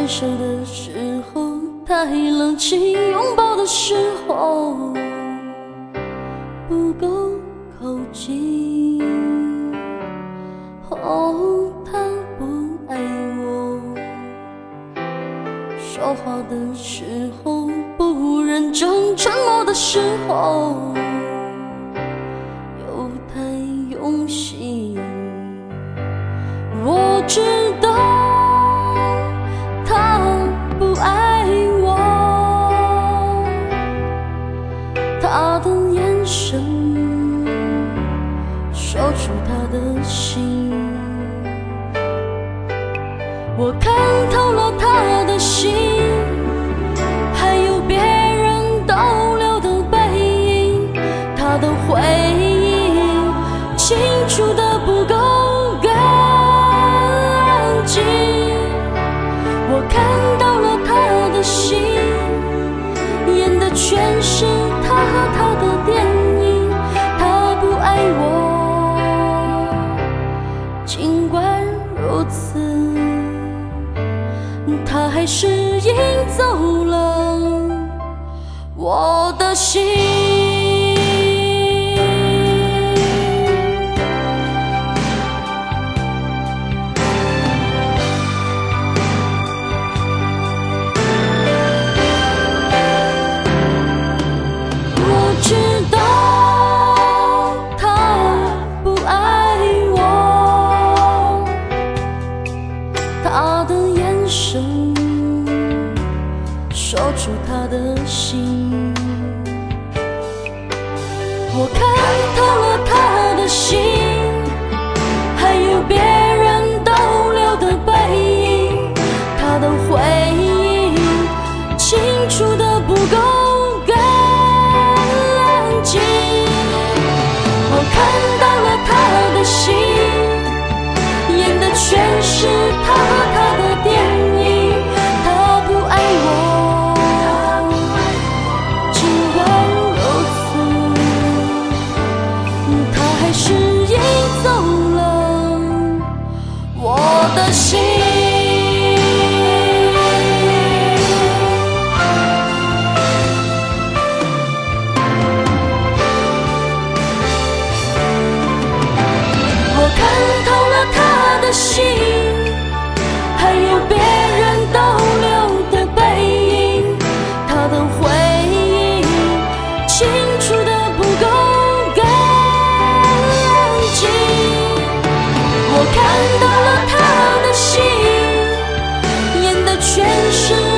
手的时候太冷清，拥抱的时候不够靠近。哦，他不爱我，说话的时候不认真，沉默的时候又太用心。我知道他不爱我，他的眼神说出他的心。我看透了他的心，还有别人逗留的背影，他的回忆清楚的不够干净。我看到了他的心，演的全是他和他的电影。他不爱我，尽管如此，他还是赢走了我的心。他的眼神说出他的心，我看透了他的心，还有别人逗留的背影，他的回忆清楚的不够干净。我看到了他的心，演的全是他和他的电影。他不爱我，尽管如此，他还是赢走了我的心。我看透了他的心，还有别人逗留的背影，他的回忆清楚的不够干净。我看到了他的心，演的全是